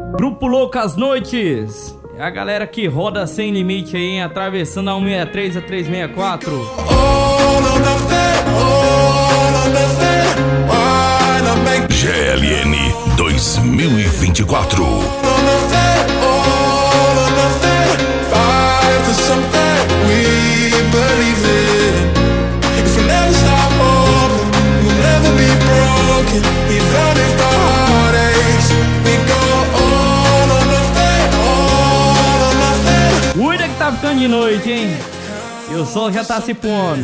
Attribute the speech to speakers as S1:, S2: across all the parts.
S1: Grupo Loucas Noites. É a galera que roda sem limite aí, hein? Atravessando a 163 a 364.
S2: GLN 2024.
S1: Cuida que tá ficando de noite, hein? E o sol já tá se pondo.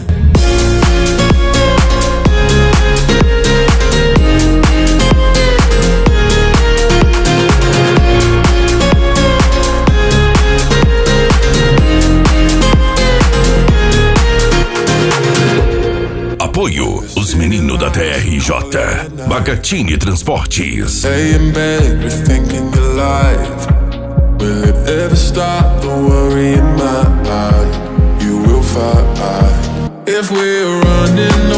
S2: Apoio, os meninos da TRJ, Bagatini Transportes.
S3: Will it ever stop the worry in my eye? You will fight. If we're running